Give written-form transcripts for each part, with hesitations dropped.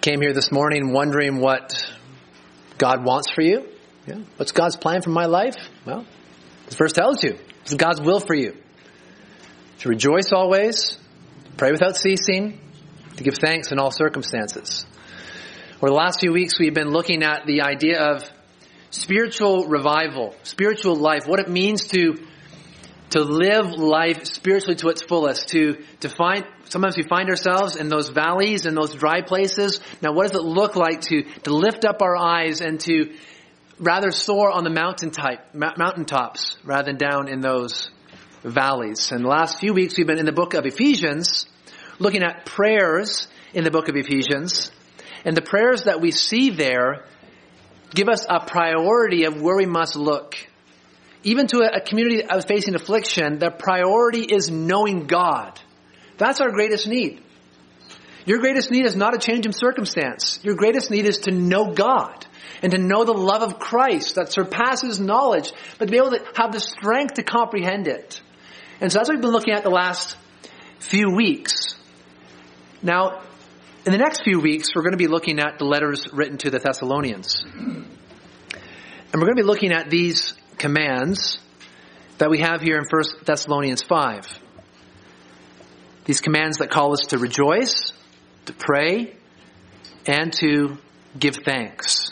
came here this morning wondering what God wants for you. Yeah. What's God's plan for my life? Well, this verse tells you. It's God's will for you. To rejoice always, to pray without ceasing, to give thanks in all circumstances. Over the last few weeks, we've been looking at the idea of spiritual revival, spiritual life, what it means to live life spiritually to its fullest, to find, sometimes we find ourselves in those valleys and those dry places. Now, what does it look like to lift up our eyes and to rather soar on the mountaintops rather than down in those valleys? And the last few weeks, we've been in the book of Ephesians, looking at prayers in the book of Ephesians. And the prayers that we see there give us a priority of where we must look. Even to a community that was facing affliction, the priority is knowing God. That's our greatest need. Your greatest need is not a change in circumstance. Your greatest need is to know God and to know the love of Christ that surpasses knowledge, but to be able to have the strength to comprehend it. And so that's what we've been looking at the last few weeks. Now, in the next few weeks, we're going to be looking at the letters written to the Thessalonians. And we're going to be looking at these commands that we have here in 1 Thessalonians 5. These commands that call us to rejoice, to pray, and to give thanks.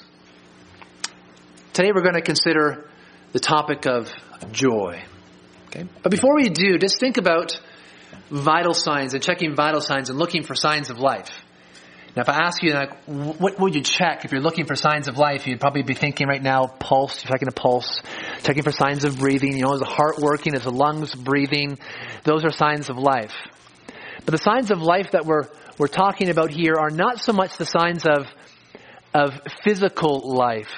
Today we're going to consider the topic of joy. Okay? But before we do, just think about vital signs and checking vital signs and looking for signs of life. Now, if I ask you, like, what would you check if you're looking for signs of life? You'd probably be thinking right now, pulse, checking a pulse, checking for signs of breathing. You know, is the heart working? Is the lungs breathing? Those are signs of life. But the signs of life that we're talking about here are not so much the signs of physical life.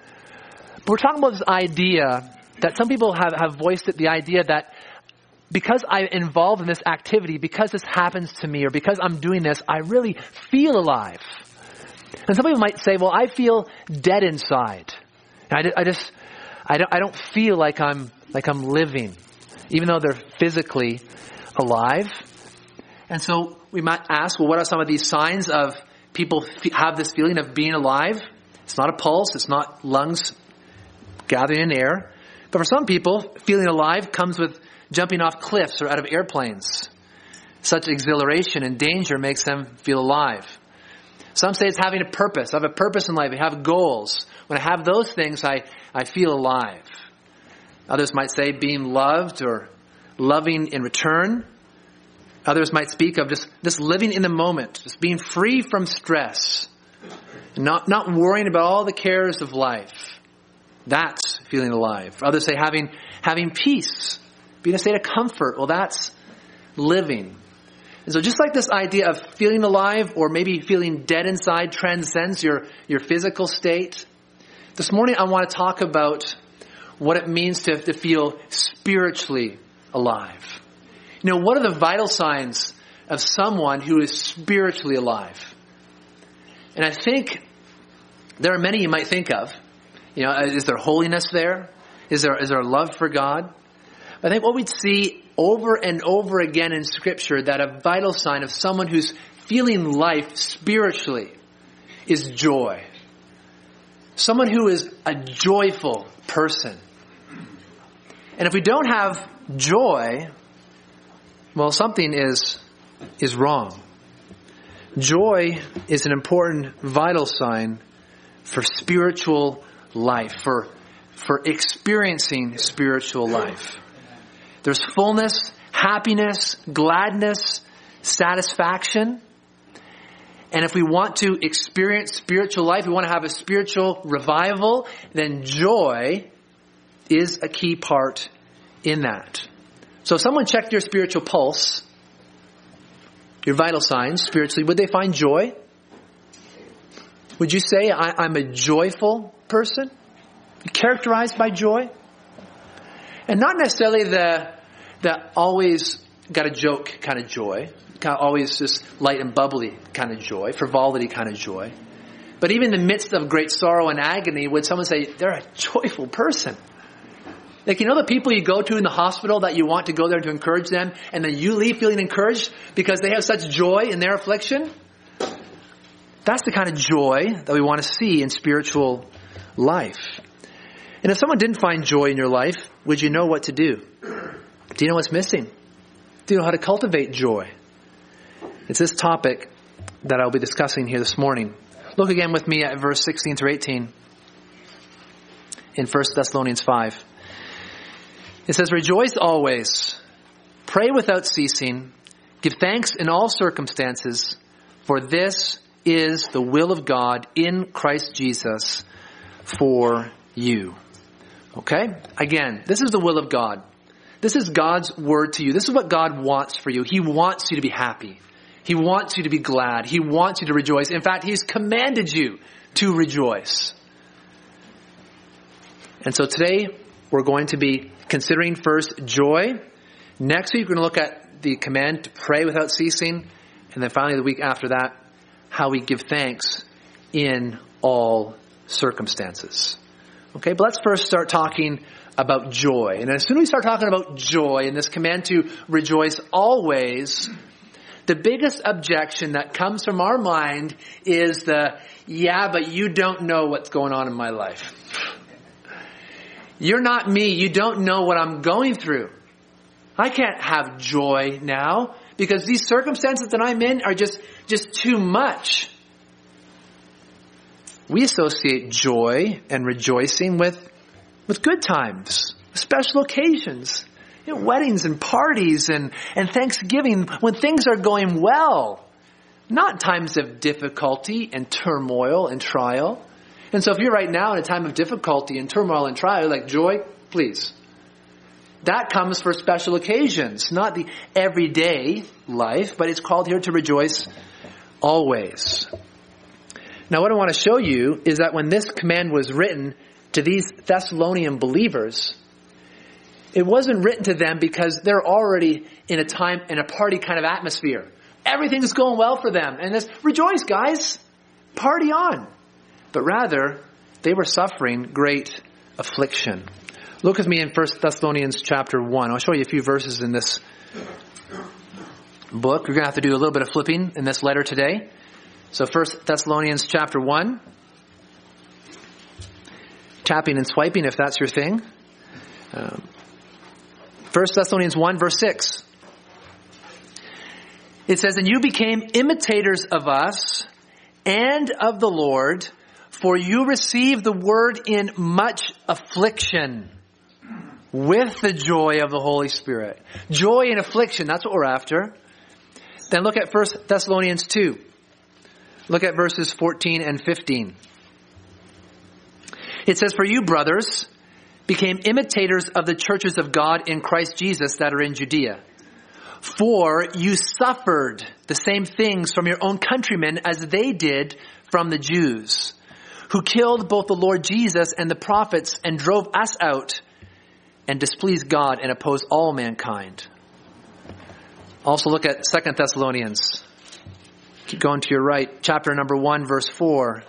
But we're talking about this idea that some people have voiced it, the idea that because I'm involved in this activity, because this happens to me, or because I'm doing this, I really feel alive. And some people might say, well, I feel dead inside. And I don't feel like I'm living, even though they're physically alive. And so we might ask, well, what are some of these signs of people have this feeling of being alive? It's not a pulse. It's not lungs gathering in air. But for some people, feeling alive comes with jumping off cliffs or out of airplanes. Such exhilaration and danger makes them feel alive. Some say it's having a purpose. I have a purpose in life. I have goals. When I have those things, I feel alive. Others might say being loved or loving in return. Others might speak of just living in the moment, just being free from stress, not worrying about all the cares of life. That's feeling alive. Others say having peace, being in a state of comfort. Well, that's living. And so just like this idea of feeling alive or maybe feeling dead inside transcends your physical state, this morning I want to talk about what it means to feel spiritually alive. You know, what are the vital signs of someone who is spiritually alive? And I think there are many you might think of. You know, is there holiness there? Is there love for God? I think what we'd see over and over again in Scripture, that a vital sign of someone who's feeling life spiritually is joy. Someone who is a joyful person. And if we don't have joy, well, something is wrong. Joy is an important vital sign for spiritual life, for experiencing spiritual life. There's fullness, happiness, gladness, satisfaction. And if we want to experience spiritual life, we want to have a spiritual revival, then joy is a key part in that. So if someone checked your spiritual pulse, your vital signs spiritually, would they find joy? Would you say, I'm a joyful person? Characterized by joy? And not necessarily the always got a joke kind of joy, kind of always just light and bubbly kind of joy, frivolity kind of joy. But even in the midst of great sorrow and agony, would someone say, they're a joyful person? Like, you know the people you go to in the hospital that you want to go there to encourage them, and then you leave feeling encouraged because they have such joy in their affliction? That's the kind of joy that we want to see in spiritual life. And if someone didn't find joy in your life, would you know what to do? Do you know what's missing? Do you know how to cultivate joy? It's this topic that I'll be discussing here this morning. Look again with me at verse 16 through 18 in 1 Thessalonians 5. It says, "Rejoice always, pray without ceasing, give thanks in all circumstances, for this is the will of God in Christ Jesus for you." Okay? Again, this is the will of God. This is God's word to you. This is what God wants for you. He wants you to be happy. He wants you to be glad. He wants you to rejoice. In fact, He's commanded you to rejoice. And so today, we're going to be considering first joy. Next week, we're going to look at the command to pray without ceasing. And then finally, the week after that, how we give thanks in all circumstances. Okay, but let's first start talking about joy. And as soon as we start talking about joy and this command to rejoice always, the biggest objection that comes from our mind is yeah, but you don't know what's going on in my life. You're not me. You don't know what I'm going through. I can't have joy now because these circumstances that I'm in are just too much. We associate joy and rejoicing with good times, special occasions, weddings and parties and Thanksgiving, when things are going well, not times of difficulty and turmoil and trial. And so if you're right now in a time of difficulty and turmoil and trial, like joy, please. That comes for special occasions, not the everyday life, but it's called here to rejoice always. Now what I want to show you is that when this command was written to these Thessalonian believers, it wasn't written to them because they're already in a party kind of atmosphere. Everything's going well for them. And this, rejoice guys, party on. But rather, they were suffering great affliction. Look with me in 1 Thessalonians chapter 1. I'll show you a few verses in this book. You're going to have to do a little bit of flipping in this letter today. So 1 Thessalonians chapter 1. Tapping and swiping if that's your thing. 1 Thessalonians 1 verse 6. It says, "And you became imitators of us and of the Lord, for you received the word in much affliction with the joy of the Holy Spirit." Joy in affliction, that's what we're after. Then look at 1 Thessalonians 2. Look at verses 14 and 15. It says, "For you, brothers, became imitators of the churches of God in Christ Jesus that are in Judea. For you suffered the same things from your own countrymen as they did from the Jews, who killed both the Lord Jesus and the prophets and drove us out and displeased God and opposed all mankind." Also look at 2 Thessalonians. Keep going to your right. Chapter number 1, verse 4.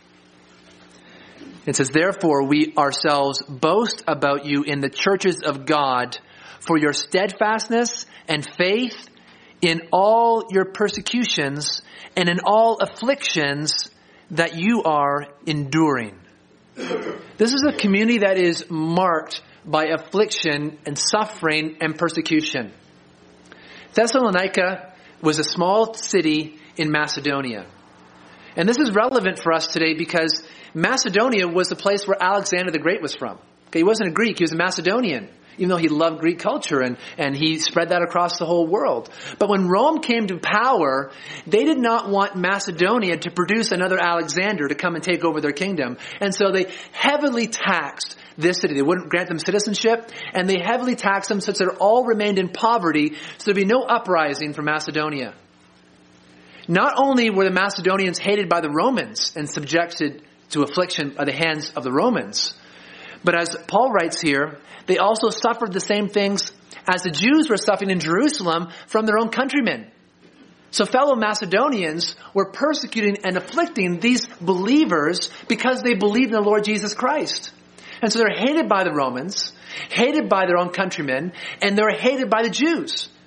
It says, "Therefore we ourselves boast about you in the churches of God for your steadfastness and faith in all your persecutions and in all afflictions that you are enduring." This is a community that is marked by affliction and suffering and persecution. Thessalonica was a small city in Macedonia. And this is relevant for us today because Macedonia was the place where Alexander the Great was from. Okay, he wasn't a Greek, he was a Macedonian, even though he loved Greek culture and he spread that across the whole world. But when Rome came to power, they did not want Macedonia to produce another Alexander to come and take over their kingdom. And so they heavily taxed this city. They wouldn't grant them citizenship, and they heavily taxed them such that they all remained in poverty, so there'd be no uprising from Macedonia. Not only were the Macedonians hated by the Romans and subjected to affliction by the hands of the Romans, but as Paul writes here, they also suffered the same things as the Jews were suffering in Jerusalem from their own countrymen. So fellow Macedonians were persecuting and afflicting these believers because they believed in the Lord Jesus Christ. And so they're hated by the Romans, hated by their own countrymen, and they're hated by the Jews.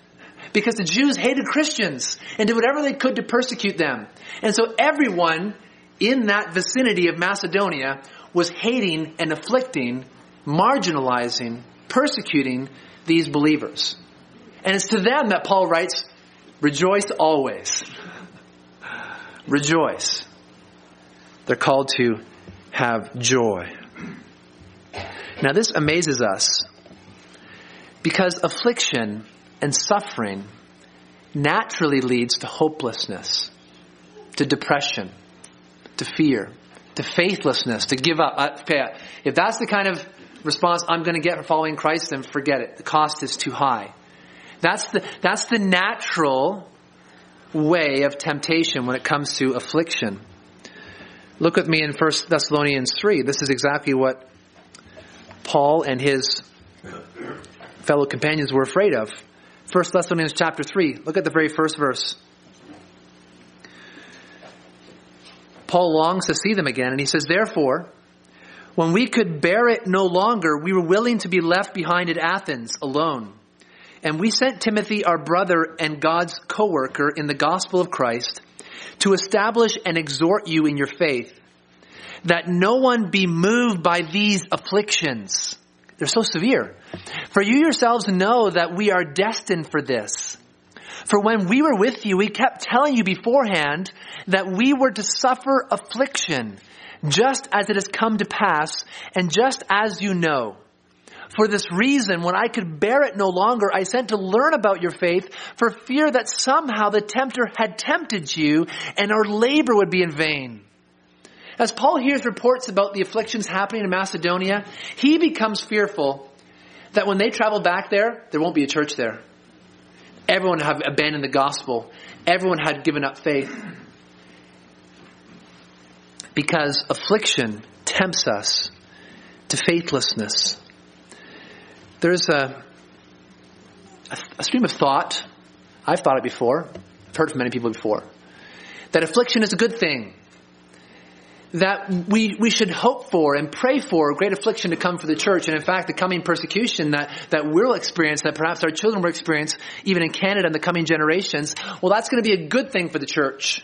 because the Jews hated Christians and did whatever they could to persecute them. And so everyone in that vicinity of Macedonia was hating and afflicting, marginalizing, persecuting these believers. And it's to them that Paul writes, rejoice always. Rejoice. They're called to have joy. Now this amazes us because affliction and suffering naturally leads to hopelessness, to depression, to fear, to faithlessness, to give up. If that's the kind of response I'm going to get for following Christ, then forget it. The cost is too high. That's the natural way of temptation when it comes to affliction. Look with me in 1 Thessalonians 3. This is exactly what Paul and his fellow companions were afraid of. 1 Thessalonians chapter 3. Look at the very first verse. Paul longs to see them again, and he says, therefore, when we could bear it no longer, we were willing to be left behind at Athens alone. And we sent Timothy, our brother and God's co-worker in the gospel of Christ, to establish and exhort you in your faith, that no one be moved by these afflictions. They're so severe. For you yourselves know that we are destined for this. For when we were with you, we kept telling you beforehand that we were to suffer affliction, just as it has come to pass, and just as you know. For this reason, when I could bear it no longer, I sent to learn about your faith, for fear that somehow the tempter had tempted you, and our labor would be in vain. As Paul hears reports about the afflictions happening in Macedonia, he becomes fearful that when they travel back there won't be a church there. Everyone had abandoned the gospel. Everyone had given up faith. Because affliction tempts us to faithlessness. There's a stream of thought. I've thought it before. I've heard from many people before. That affliction is a good thing. That we should hope for and pray for great affliction to come for the church. And in fact, the coming persecution that we'll experience, that perhaps our children will experience, even in Canada in the coming generations, well, that's going to be a good thing for the church.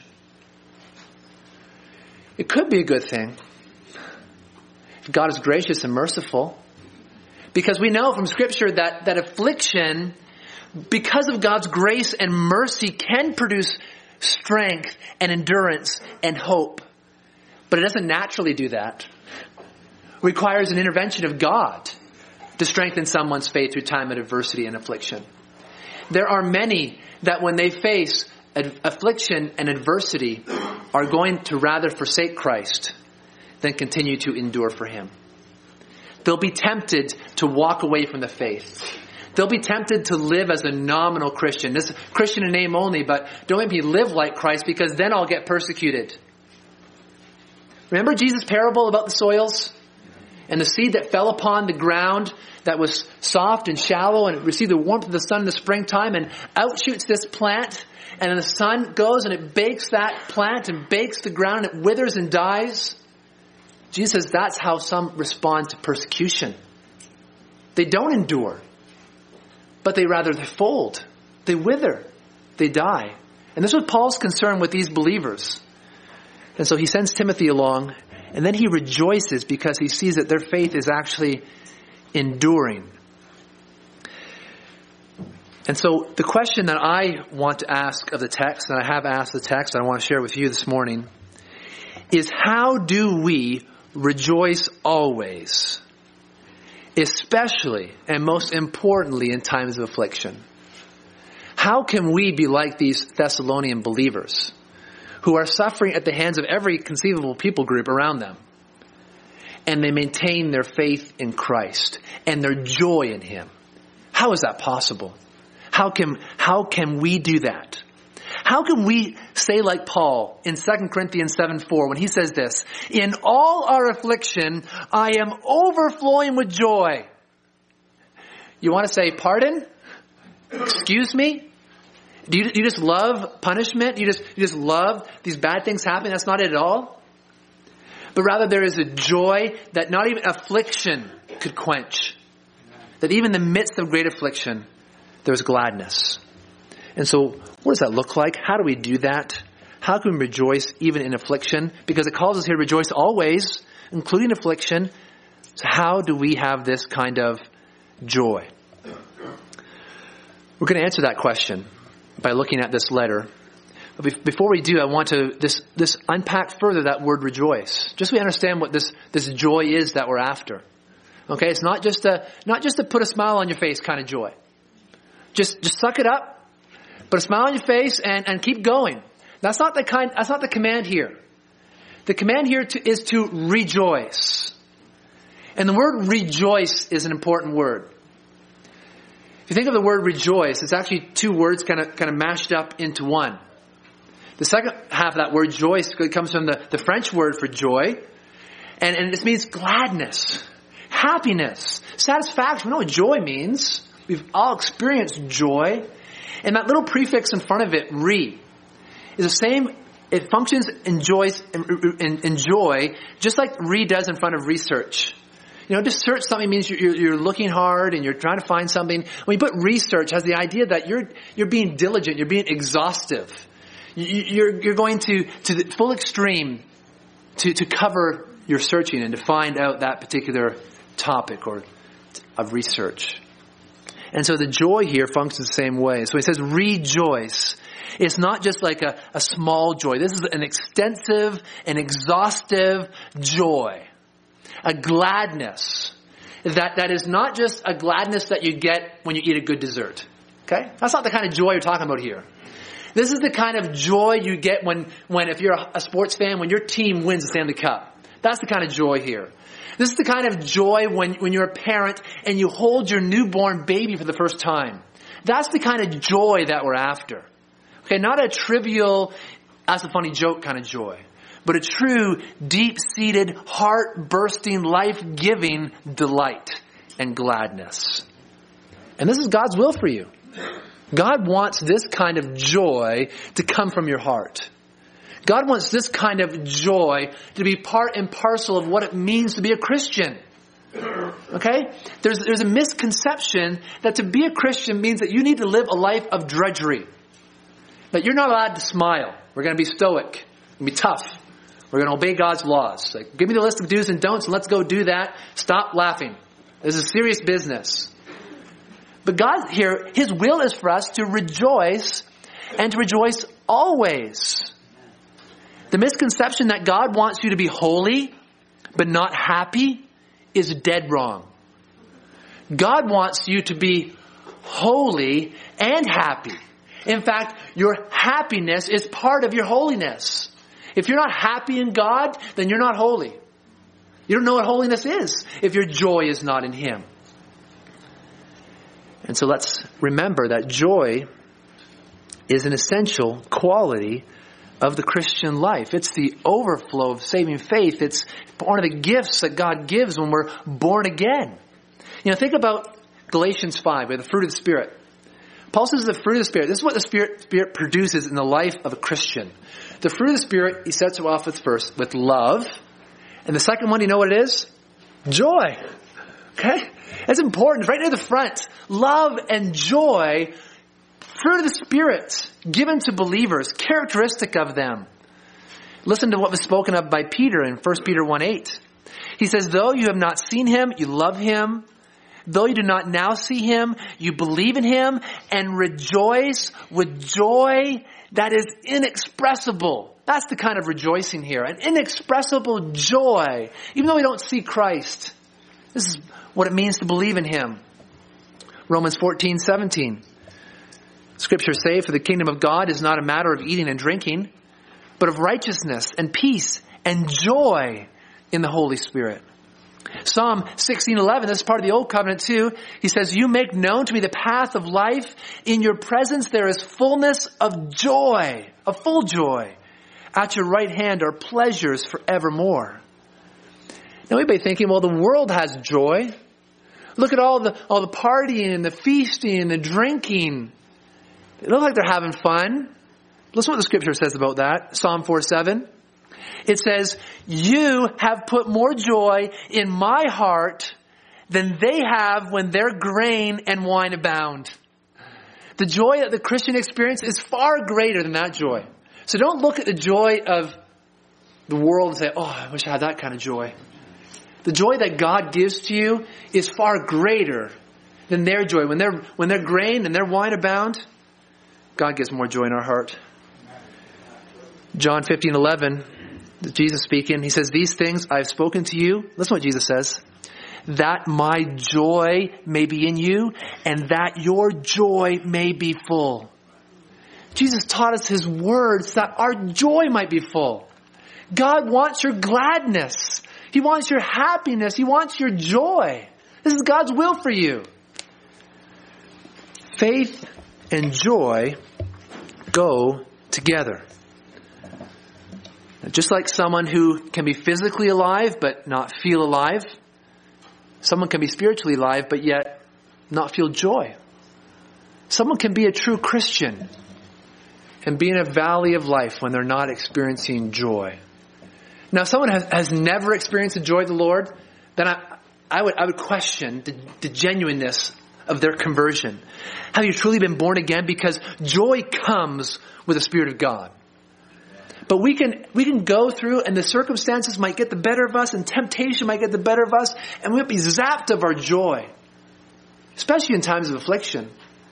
It could be a good thing if God is gracious and merciful. Because we know from Scripture that affliction, because of God's grace and mercy, can produce strength and endurance and hope. But it doesn't naturally do that. It requires an intervention of God to strengthen someone's faith through time of adversity and affliction. There are many that when they face affliction and adversity are going to rather forsake Christ than continue to endure for Him. They'll be tempted to walk away from the faith. They'll be tempted to live as a nominal Christian. This Christian in name only, but don't make me live like Christ because then I'll get persecuted. Remember Jesus' parable about the soils? And the seed that fell upon the ground that was soft and shallow and it received the warmth of the sun in the springtime, and out shoots this plant, and then the sun goes and it bakes that plant and bakes the ground and it withers and dies. Jesus says that's how some respond to persecution. They don't endure, but they fold, they wither, they die. And this was Paul's concern with these believers. And so he sends Timothy along, and then he rejoices because he sees that their faith is actually enduring. And so the question that I want to ask of the text, and I have asked the text, and I want to share with you this morning, is how do we rejoice always, especially and most importantly in times of affliction? How can we be like these Thessalonian believers who are suffering at the hands of every conceivable people group around them, and they maintain their faith in Christ and their joy in Him? How is that possible? How can we do that? How can we say like Paul in 2 Corinthians 7:4 when he says this, in all our affliction, I am overflowing with joy. You want to say, pardon? Excuse me? Do you just love punishment? You just love these bad things happening? That's not it at all. But rather there is a joy that not even affliction could quench. That even in the midst of great affliction, there's gladness. And so what does that look like? How do we do that? How can we rejoice even in affliction? Because it calls us here to rejoice always, including affliction. So how do we have this kind of joy? We're going to answer that question by looking at this letter. But before we do, I want to this unpack further that word rejoice. Just so we understand what this joy is that we're after. Okay, it's not just to put a smile on your face kind of joy. Just suck it up, put a smile on your face, and keep going. That's not the command here. The command here is to rejoice. And the word rejoice is an important word. If you think of the word rejoice, it's actually two words kind of mashed up into one. The second half of that word, joyce, comes from the French word for joy. And this means gladness, happiness, satisfaction. We know what joy means. We've all experienced joy. And that little prefix in front of it, re, is the same. It functions in joy just like re does in front of research. To search something means you're looking hard and you're trying to find something. When you put research, it has the idea that you're being diligent, you're being exhaustive. You're going to the full extreme to cover your searching and to find out that particular topic or of research. And so the joy here functions the same way. So he says rejoice. It's not just like a small joy. This is an extensive and exhaustive joy. A gladness that is not just a gladness that you get when you eat a good dessert. Okay? That's not the kind of joy you're talking about here. This is the kind of joy you get when if you're a sports fan, when your team wins the Stanley Cup. That's the kind of joy here. This is the kind of joy when you're a parent and you hold your newborn baby for the first time. That's the kind of joy that we're after. Okay, not a trivial, that's a funny joke kind of joy, but a true, deep-seated, heart-bursting, life-giving delight and gladness. And this is God's will for you. God wants this kind of joy to come from your heart. God wants this kind of joy to be part and parcel of what it means to be a Christian. Okay? There's a misconception that to be a Christian means that you need to live a life of drudgery. That you're not allowed to smile. We're going to be stoic. We're going to be tough. We're going to obey God's laws. Like, give me the list of do's and don'ts and let's go do that. Stop laughing. This is serious business. But God here, His will is for us to rejoice and to rejoice always. The misconception that God wants you to be holy but not happy is dead wrong. God wants you to be holy and happy. In fact, your happiness is part of your holiness. If you're not happy in God, then you're not holy. You don't know what holiness is if your joy is not in Him. And so let's remember that joy is an essential quality of the Christian life. It's the overflow of saving faith. It's one of the gifts that God gives when we're born again. Think about Galatians 5, where the fruit of the Spirit. Paul says the fruit of the Spirit. This is what the Spirit produces in the life of a Christian. The fruit of the Spirit, he sets it off with first, with love. And the second one, you know what it is? Joy. Okay? That's important. It's right near the front. Love and joy, fruit of the Spirit, given to believers, characteristic of them. Listen to what was spoken of by Peter in 1 Peter 1:8. He says, though you have not seen Him, you love Him. Though you do not now see Him, you believe in Him and rejoice with joy that is inexpressible. That's the kind of rejoicing here. An inexpressible joy. Even though we don't see Christ. This is what it means to believe in Him. Romans 14:17. Scriptures say, for the kingdom of God is not a matter of eating and drinking, but of righteousness and peace and joy in the Holy Spirit. Psalm 16:11, this is part of the Old Covenant too. He says, you make known to me the path of life. In your presence there is fullness of joy, of full joy. At your right hand are pleasures forevermore. Now we may be thinking, well, the world has joy. Look at all the partying and the feasting and the drinking. They look like they're having fun. Listen to what the Scripture says about that. Psalm 4:7. It says, you have put more joy in my heart than they have when their grain and wine abound. The joy that the Christian experience is far greater than that joy. So don't look at the joy of the world and say, oh, I wish I had that kind of joy. The joy that God gives to you is far greater than their joy. When their grain and their wine abound, God gives more joy in our heart. John 15:11, Jesus speaking, he says, these things I have spoken to you. Listen what Jesus says. That my joy may be in you and that your joy may be full. Jesus taught us his words that our joy might be full. God wants your gladness. He wants your happiness. He wants your joy. This is God's will for you. Faith and joy go together. Just like someone who can be physically alive but not feel alive, someone can be spiritually alive but yet not feel joy. Someone can be a true Christian and be in a valley of life when they're not experiencing joy. Now, if someone has never experienced the joy of the Lord, then I would question the genuineness of their conversion. Have you truly been born again? Because joy comes with the Spirit of God. But we can go through, and the circumstances might get the better of us, and temptation might get the better of us, and we'll be zapped of our joy, especially in times of affliction.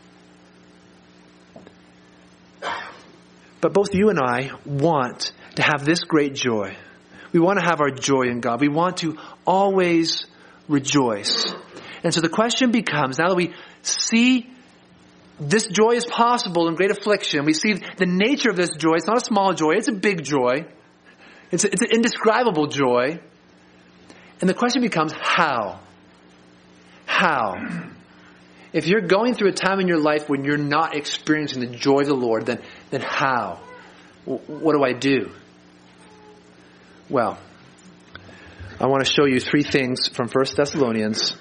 But both you and I want to have this great joy. We want to have our joy in God. We want to always rejoice. And so the question becomes, now that we see this joy is possible in great affliction, we see the nature of this joy. It's not a small joy. It's a big joy. It's an indescribable joy. And the question becomes, how? How? If you're going through a time in your life when you're not experiencing the joy of the Lord, then how? What do I do? Well, I want to show you three things from 1 Thessalonians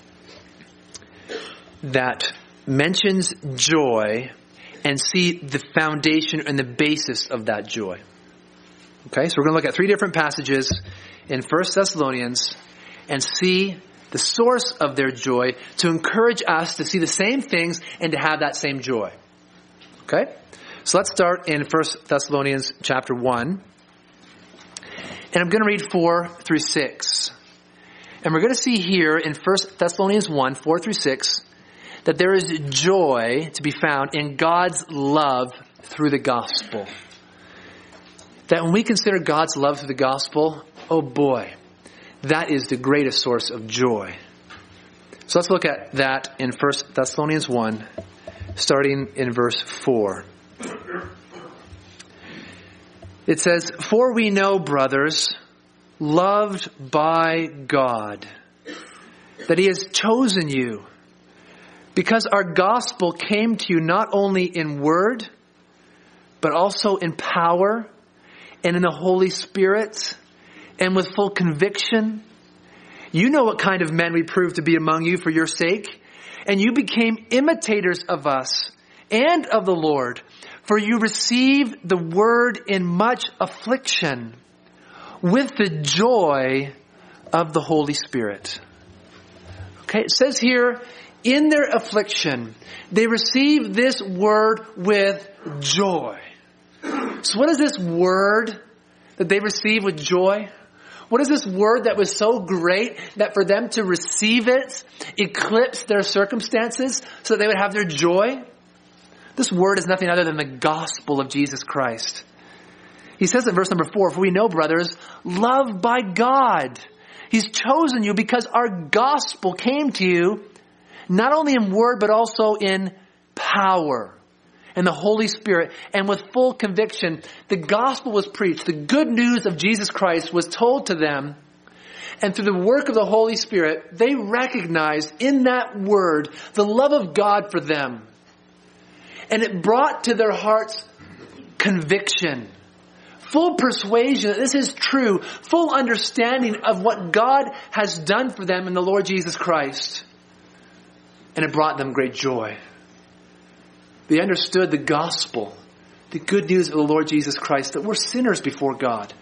that mentions joy and see the foundation and the basis of that joy. Okay, so we're going to look at three different passages in 1 Thessalonians and see the source of their joy to encourage us to see the same things and to have that same joy. Okay, so let's start in 1 Thessalonians chapter 1. And I'm going to read 4 through 6. And we're going to see here in 1 Thessalonians 1, 4 through 6, that there is joy to be found in God's love through the gospel. That when we consider God's love through the gospel, oh boy, that is the greatest source of joy. So let's look at that in 1 Thessalonians 1, starting in verse 4. It says, "For we know, brothers, loved by God, that He has chosen you, because our gospel came to you not only in word, but also in power and in the Holy Spirit and with full conviction. You know what kind of men we proved to be among you for your sake, and you became imitators of us and of the Lord. For you received the word in much affliction with the joy of the Holy Spirit." Okay, it says here, in their affliction, they received this word with joy. So what is this word that they received with joy? What is this word that was so great that for them to receive it eclipsed their circumstances so that they would have their joy? This word is nothing other than the gospel of Jesus Christ. He says in verse number 4, "For we know, brothers, loved by God, He's chosen you because our gospel came to you not only in word but also in power and the Holy Spirit and with full conviction." The gospel was preached. The good news of Jesus Christ was told to them. And through the work of the Holy Spirit, they recognized in that word the love of God for them. And it brought to their hearts conviction, full persuasion that this is true, full understanding of what God has done for them in the Lord Jesus Christ. And it brought them great joy. They understood the gospel, the good news of the Lord Jesus Christ, that we're sinners before God.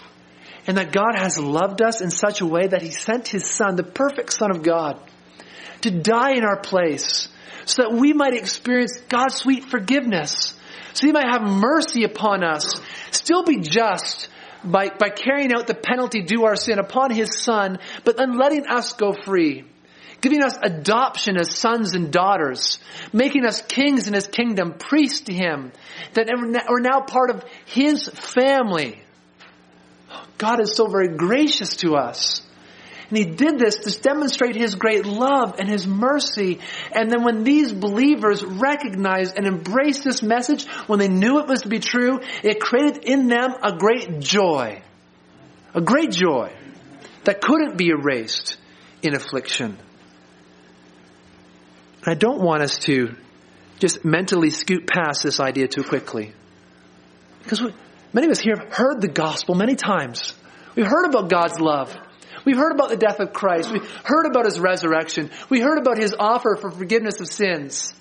And that God has loved us in such a way that He sent His Son, the perfect Son of God, to die in our place so that we might experience God's sweet forgiveness, so He might have mercy upon us, still be just by carrying out the penalty due our sin upon His Son, but then letting us go free, giving us adoption as sons and daughters, making us kings in His kingdom, priests to Him, that we're now part of His family. God is so very gracious to us. And He did this to demonstrate His great love and His mercy. And then when these believers recognized and embraced this message, when they knew it was to be true, it created in them a great joy. A great joy that couldn't be erased in affliction. And I don't want us to just mentally scoot past this idea too quickly. Because many of us here have heard the gospel many times. We've heard about God's love. We've heard about the death of Christ. We've heard about His resurrection. We heard about His offer for forgiveness of sins.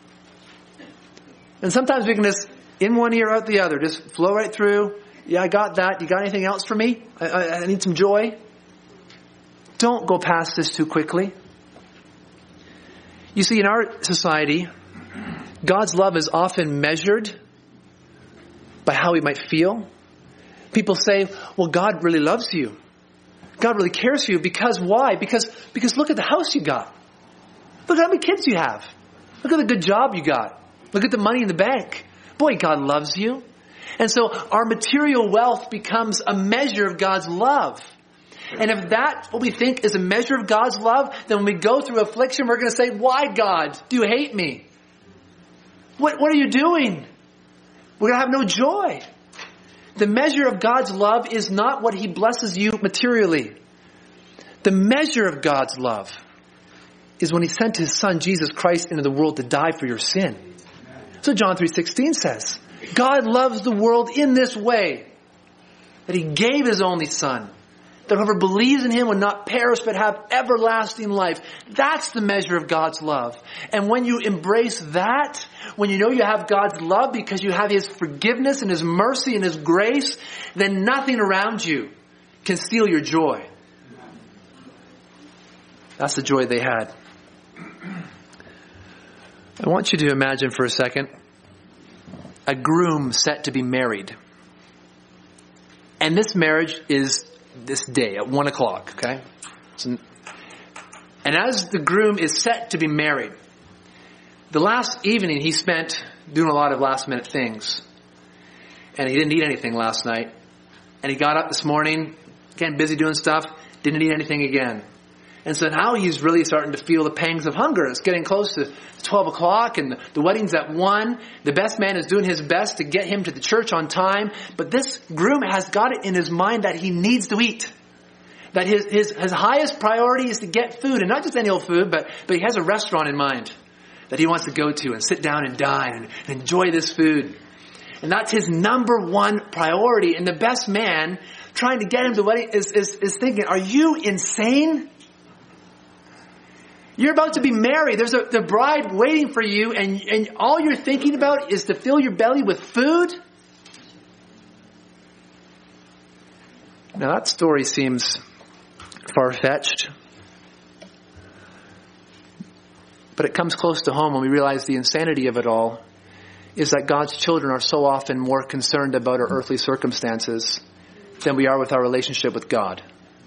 And sometimes we can just, in one ear, out the other, just flow right through. Yeah, I got that. You got anything else for me? I need some joy. Don't go past this too quickly. You see, in our society, God's love is often measured by how we might feel. People say, well, God really loves you. God really cares for you. Because why? Because look at the house you got. Look at how many kids you have. Look at the good job you got. Look at the money in the bank. Boy, God loves you. And so our material wealth becomes a measure of God's love. And if that's what we think is a measure of God's love, then when we go through affliction, we're going to say, why, God, do you hate me? What are you doing? We're going to have no joy. The measure of God's love is not what He blesses you materially. The measure of God's love is when He sent His Son, Jesus Christ, into the world to die for your sin. So John 3:16 says, God loves the world in this way, that He gave His only Son, that whoever believes in Him would not perish but have everlasting life. That's the measure of God's love. And when you embrace that, when you know you have God's love because you have His forgiveness and His mercy and His grace, then nothing around you can steal your joy. That's the joy they had. I want you to imagine for a second a groom set to be married. And this marriage is this day at 1 o'clock, okay? And as the groom is set to be married, the last evening he spent doing a lot of last minute things. And he didn't eat anything last night. And he got up this morning, again busy doing stuff, didn't eat anything again. And so now he's really starting to feel the pangs of hunger. It's getting close to 12 o'clock and the wedding's at 1. The best man is doing his best to get him to the church on time. But this groom has got it in his mind that he needs to eat. That his highest priority is to get food. And not just any old food, but he has a restaurant in mind that he wants to go to and sit down and dine and enjoy this food. And that's his number one priority. And the best man trying to get him to the wedding is thinking, are you insane? You're about to be married. There's the bride waiting for you, and all you're thinking about is to fill your belly with food? Now that story seems far-fetched. But it comes close to home when we realize the insanity of it all is that God's children are so often more concerned about our earthly circumstances than we are with our relationship with God.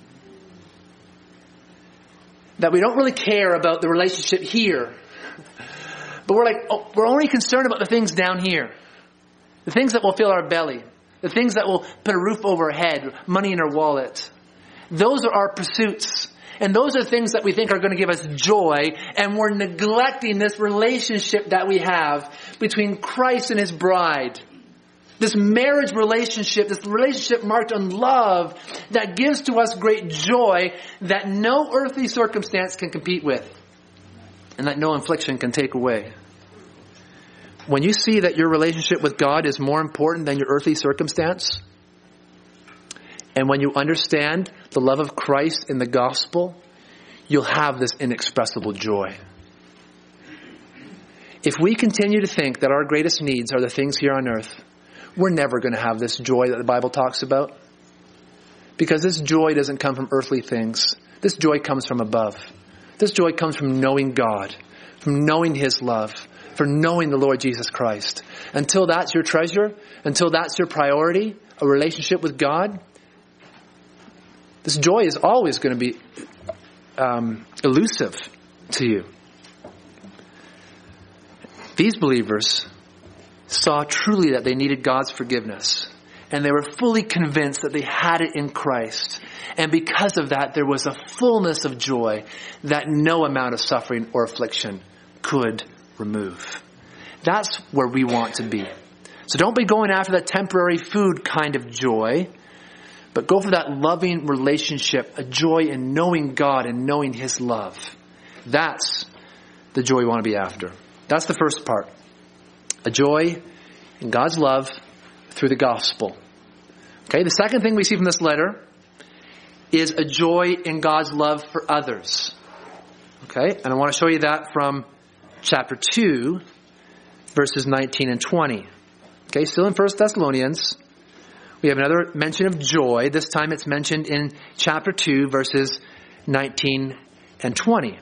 That we don't really care about the relationship here. But we're only concerned about the things down here. The things that will fill our belly. The things that will put a roof over our head, money in our wallet. Those are our pursuits. And those are things that we think are going to give us joy. And we're neglecting this relationship that we have between Christ and His bride. This marriage relationship, this relationship marked on love that gives to us great joy that no earthly circumstance can compete with and that no affliction can take away. When you see that your relationship with God is more important than your earthly circumstance, and when you understand the love of Christ in the gospel, you'll have this inexpressible joy. If we continue to think that our greatest needs are the things here on earth, we're never going to have this joy that the Bible talks about. Because this joy doesn't come from earthly things. This joy comes from above. This joy comes from knowing God, from knowing His love, from knowing the Lord Jesus Christ. Until that's your treasure, until that's your priority, a relationship with God, this joy is always going to be elusive to you. These believers saw truly that they needed God's forgiveness. And they were fully convinced that they had it in Christ. And because of that, there was a fullness of joy that no amount of suffering or affliction could remove. That's where we want to be. So don't be going after that temporary food kind of joy, but go for that loving relationship, a joy in knowing God and knowing His love. That's the joy we want to be after. That's the first part. A joy in God's love through the gospel. Okay, the second thing we see from this letter is a joy in God's love for others. Okay, and I want to show you that from chapter 2, verses 19 and 20. Okay, still in 1 Thessalonians, we have another mention of joy. This time it's mentioned in chapter 2, verses 19 and 20.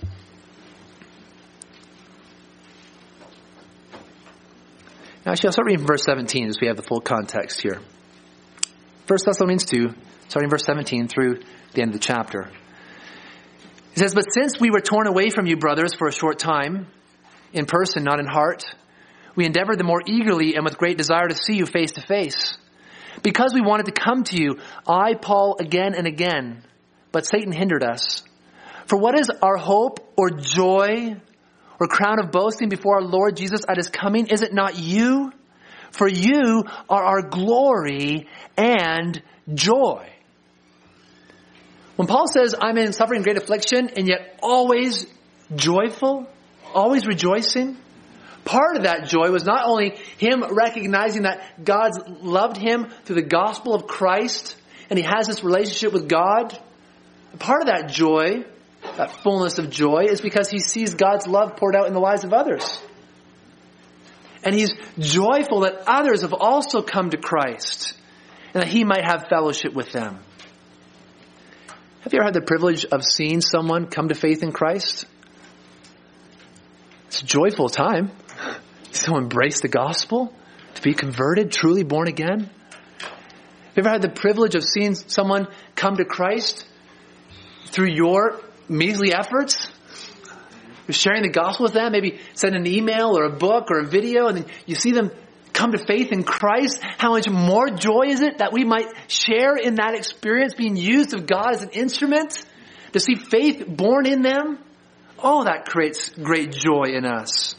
Actually, I'll start reading from verse 17 as we have the full context here. 1 Thessalonians 2, starting verse 17 through the end of the chapter. It says, "But since we were torn away from you, brothers, for a short time, in person, not in heart, we endeavored the more eagerly and with great desire to see you face to face. Because we wanted to come to you, I, Paul, again and again, but Satan hindered us. For what is our hope or joy or crown of boasting before our Lord Jesus at His coming? Is it not you? For you are our glory and joy." When Paul says, I'm in suffering great affliction and yet always joyful, always rejoicing, part of that joy was not only him recognizing that God's loved him through the gospel of Christ and he has this relationship with God. Part of that joy, that fullness of joy, is because he sees God's love poured out in the lives of others. And he's joyful that others have also come to Christ and that he might have fellowship with them. Have you ever had the privilege of seeing someone come to faith in Christ? It's a joyful time. So embrace the gospel, to be converted, truly born again. Have you ever had the privilege of seeing someone come to Christ through your measly efforts? You're sharing the gospel with them, maybe send an email or a book or a video, and then you see them come to faith in Christ. How much more joy is it that we might share in that experience, being used of God as an instrument to see faith born in them? Oh, that creates great joy in us.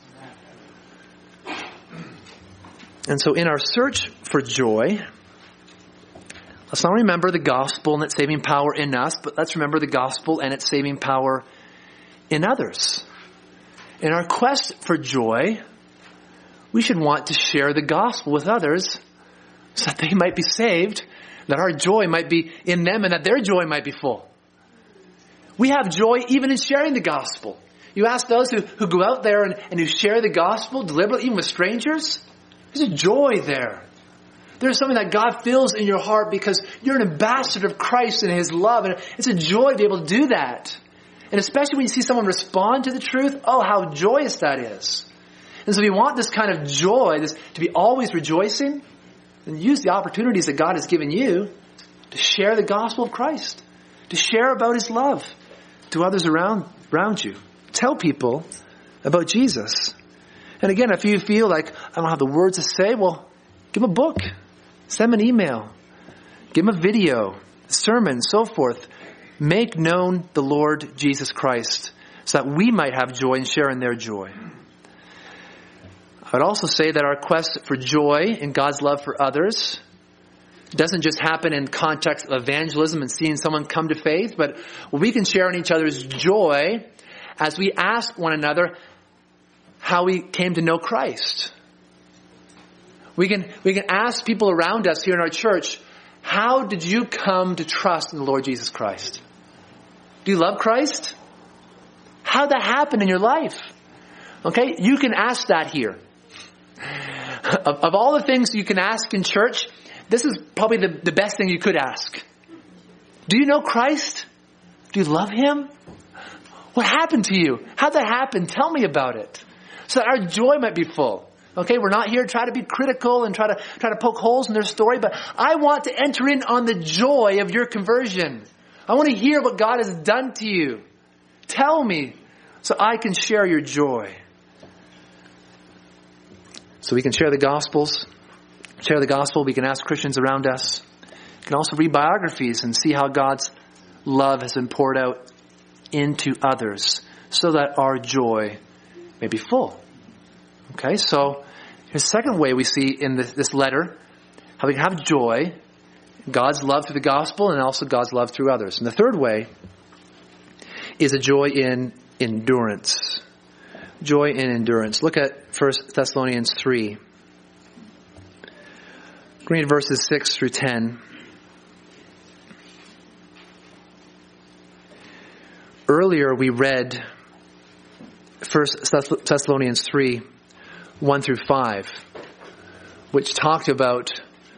And so in our search for joy, let's not remember the gospel and its saving power in us, but let's remember the gospel and its saving power in others. In our quest for joy, we should want to share the gospel with others so that they might be saved, that our joy might be in them and that their joy might be full. We have joy even in sharing the gospel. You ask those who go out there and who share the gospel deliberately, even with strangers, there's a joy there. There's something that God fills in your heart because you're an ambassador of Christ and His love. And it's a joy to be able to do that. And especially when you see someone respond to the truth, oh, how joyous that is. And so if you want this kind of joy, this to be always rejoicing, then use the opportunities that God has given you to share the gospel of Christ, to share about His love to others around you. Tell people about Jesus. And again, if you feel like I don't have the words to say, well, give them a book, send them an email, give them a video, a sermon, so forth. Make known the Lord Jesus Christ so that we might have joy and share in their joy. I would also say that our quest for joy in God's love for others doesn't just happen in context of evangelism and seeing someone come to faith, but we can share in each other's joy as we ask one another how we came to know Christ. We can ask people around us here in our church, how did you come to trust in the Lord Jesus Christ? Do you love Christ? How did that happen in your life? Okay, you can ask that here. Of all the things you can ask in church, this is probably the best thing you could ask. Do you know Christ? Do you love Him? What happened to you? How'd that happen? Tell me about it. So that our joy might be full. Okay, we're not here to try to be critical and try to poke holes in their story, but I want to enter in on the joy of your conversion. I want to hear what God has done to you. Tell me so I can share your joy. So we can share the Gospels. Share the Gospel. We can ask Christians around us. We can also read biographies and see how God's love has been poured out into others so that our joy may be full. Okay, so here's the second way we see in this letter how we can have joy, God's love through the gospel, and also God's love through others. And the third way is a joy in endurance. Joy in endurance. Look at 1 Thessalonians 3. Read verses 6 through 10. Earlier we read 1 Thessalonians 3, 1 through 5, which talked about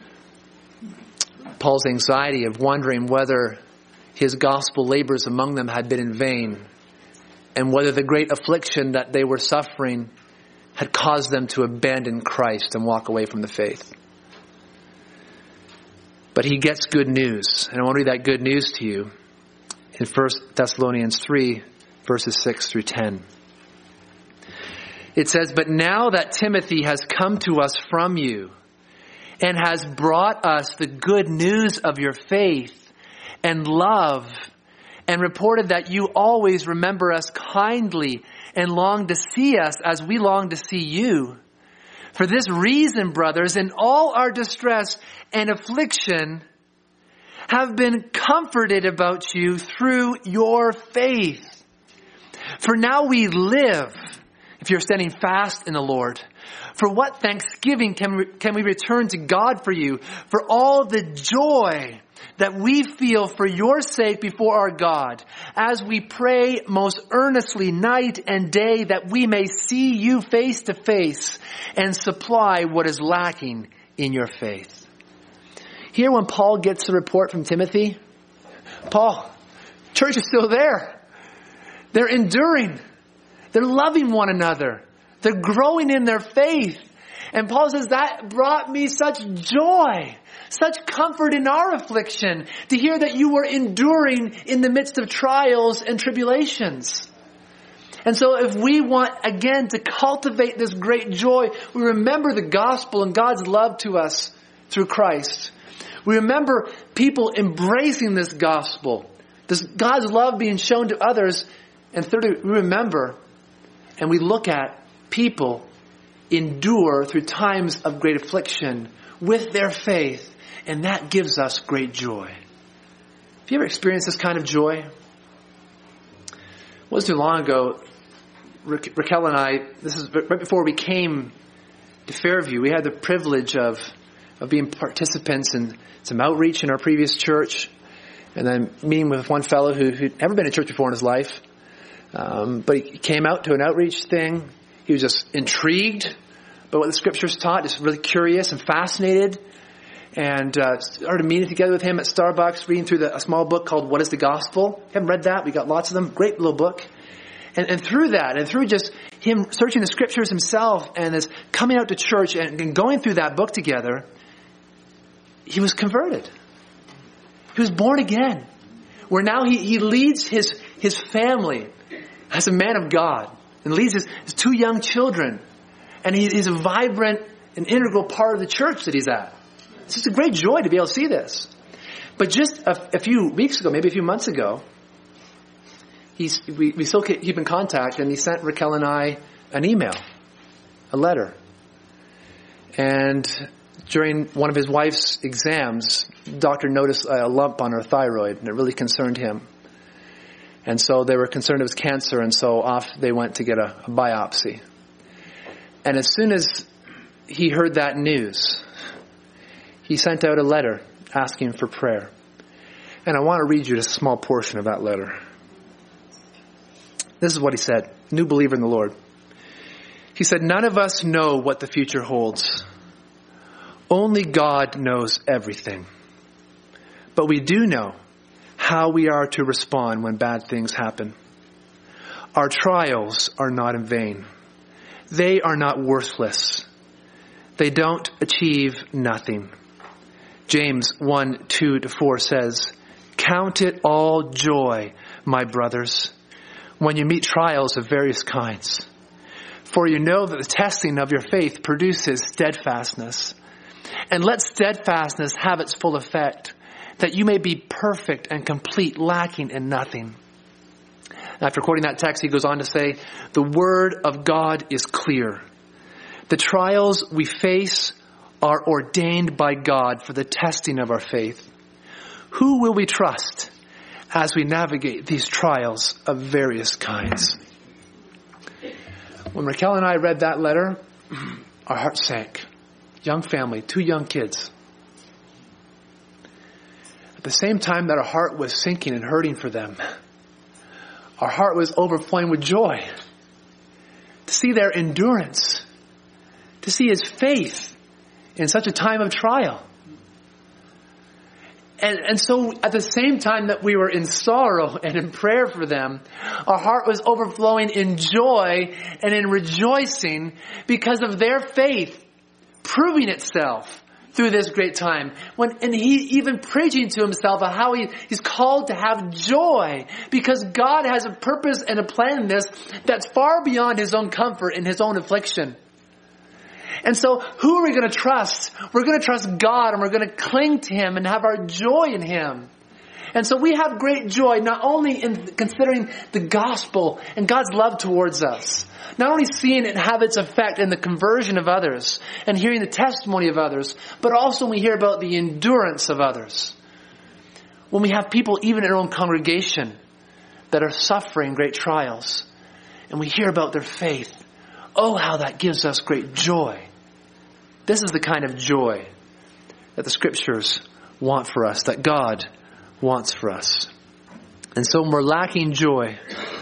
Paul's anxiety of wondering whether his gospel labors among them had been in vain, and whether the great affliction that they were suffering had caused them to abandon Christ and walk away from the faith. But he gets good news, and I want to read that good news to you in 1 Thessalonians 3, verses 6 through 10. It says, "But now that Timothy has come to us from you and has brought us the good news of your faith and love, and reported that you always remember us kindly and long to see us as we long to see you. For this reason, brothers, in all our distress and affliction, have been comforted about you through your faith. For now we live, if you're standing fast in the Lord. For what thanksgiving can we return to God for you, for all the joy that we feel for your sake before our God, as we pray most earnestly night and day that we may see you face to face and supply what is lacking in your faith." Here when Paul gets the report from Timothy, Paul, church is still there. They're enduring. They're loving one another. They're growing in their faith. And Paul says, that brought me such joy, such comfort in our affliction, to hear that you were enduring in the midst of trials and tribulations. And so if we want, again, to cultivate this great joy, we remember the gospel and God's love to us through Christ. We remember people embracing this gospel, this God's love being shown to others. And thirdly, we remember and we look at people endure through times of great affliction with their faith, and that gives us great joy. Have you ever experienced this kind of joy? It wasn't too long ago, Raquel and I, this is right before we came to Fairview, we had the privilege of being participants in some outreach in our previous church, and then meeting with one fellow who'd never been to church before in his life. But he came out to an outreach thing. He was just intrigued by what the scriptures taught, just really curious and fascinated. And started meeting together with him at Starbucks, reading through a small book called What is the Gospel? Haven't read that. We got lots of them. Great little book. And through that, and through just him searching the scriptures himself and this coming out to church and going through that book together, he was converted. He was born again. Where now he leads his family as a man of God and leads his two young children. And he's a vibrant and integral part of the church that he's at. It's just a great joy to be able to see this. But just a few weeks ago, maybe a few months ago, we still keep in contact, and he sent Raquel and I an email, a letter. And during one of his wife's exams, the doctor noticed a lump on her thyroid, and it really concerned him. And so they were concerned it was cancer, and so off they went to get a biopsy. And as soon as he heard that news, he sent out a letter asking for prayer. And I want to read you just a small portion of that letter. This is what he said, new believer in the Lord. He said, "None of us know what the future holds. Only God knows everything. But we do know how we are to respond when bad things happen. our trials are not in vain. They are not worthless. They don't achieve nothing. James 1:2-4 says, "Count it all joy, my brothers, when you meet trials of various kinds. For you know that the testing of your faith produces steadfastness. And let steadfastness have its full effect, that you may be perfect and complete, lacking in nothing." After quoting that text, he goes on to say, "The word of God is clear. The trials we face are ordained by God for the testing of our faith. Who will we trust as we navigate these trials of various kinds?" When Raquel and I read that letter, our hearts sank. Young family, 2 young kids. At the same time that our heart was sinking and hurting for them, our heart was overflowing with joy to see their endurance, to see his faith in such a time of trial. And so at the same time that we were in sorrow and in prayer for them, our heart was overflowing in joy and in rejoicing because of their faith proving itself through this great time. And he even preaching to himself of how he's called to have joy because God has a purpose and a plan in this that's far beyond his own comfort and his own affliction. And so who are we going to trust? We're going to trust God, and we're going to cling to him and have our joy in him. And so we have great joy not only in considering the gospel and God's love towards us, not only seeing it have its effect in the conversion of others and hearing the testimony of others, but also when we hear about the endurance of others. When we have people even in our own congregation that are suffering great trials and we hear about their faith, oh, how that gives us great joy. This is the kind of joy that the scriptures want for us, that God wants for us. And so when we're lacking joy,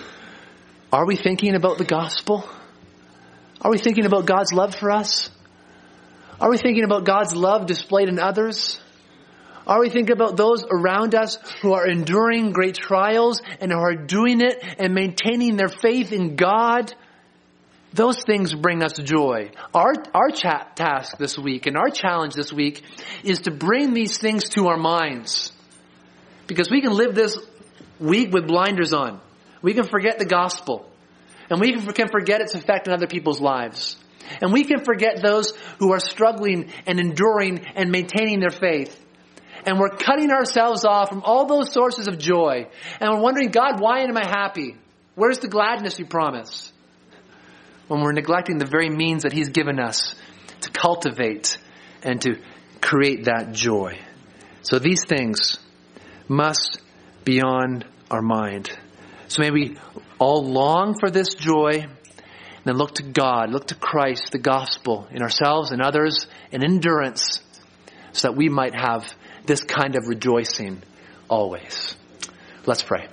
are we thinking about the gospel? Are we thinking about God's love for us? Are we thinking about God's love displayed in others? Are we thinking about those around us who are enduring great trials and who are doing it and maintaining their faith in God? Those things bring us joy. Our task this week and our challenge this week is to bring these things to our minds. Because we can live this week with blinders on. We can forget the gospel. And we can forget its effect on other people's lives. And we can forget those who are struggling and enduring and maintaining their faith. And we're cutting ourselves off from all those sources of joy. And we're wondering, God, why am I happy? Where's the gladness you promise? When we're neglecting the very means that he's given us to cultivate and to create that joy. So these things must be on our mind. So may we all long for this joy and then look to God, look to Christ, the gospel in ourselves and others, and endurance so that we might have this kind of rejoicing always. Let's pray.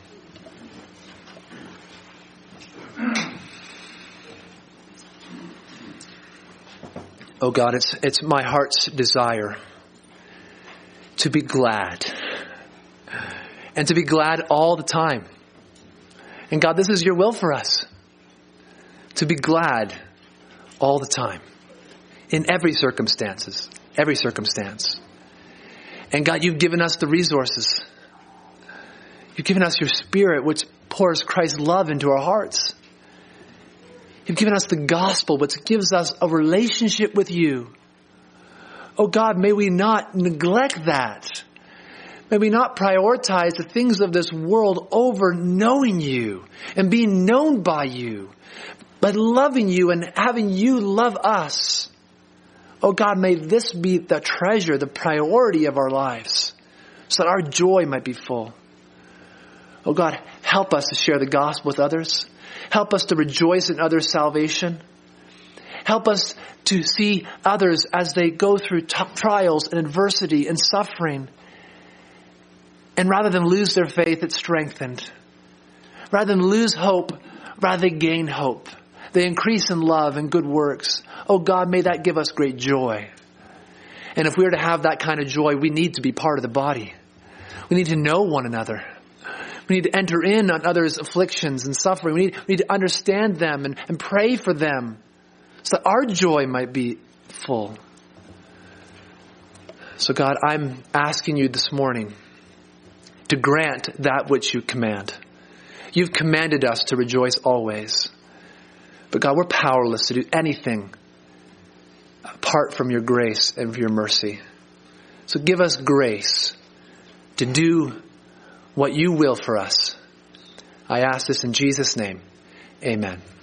Oh God, it's my heart's desire to be glad. And to be glad all the time. And God, this is your will for us. To be glad all the time. In every circumstance. And God, you've given us the resources. You've given us your Spirit, which pours Christ's love into our hearts. You've given us the gospel, which gives us a relationship with you. Oh God, may we not neglect that. May we not prioritize the things of this world over knowing you and being known by you, but loving you and having you love us. Oh God, may this be the treasure, the priority of our lives, so that our joy might be full. Oh God, help us to share the gospel with others. Help us to rejoice in others' salvation. Help us to see others as they go through trials and adversity and suffering. And rather than lose their faith, it's strengthened. Rather than lose hope, rather they gain hope. They increase in love and good works. Oh God, may that give us great joy. And if we are to have that kind of joy, we need to be part of the body. We need to know one another. We need to enter in on others' afflictions and suffering. We need to understand them and pray for them so that our joy might be full. So God, I'm asking you this morning to grant that which you command. You've commanded us to rejoice always. But God, we're powerless to do anything apart from your grace and your mercy. So give us grace to do what you will for us. I ask this in Jesus' name. Amen.